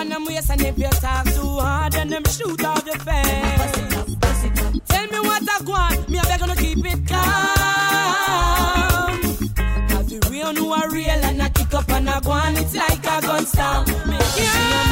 on them waist, and if you talk too hard, then them shoot off your face. Tell me what I want, me I beg you to keep it calm. Cause the real know are real, and I kick up and I go on, it's like a gun storm.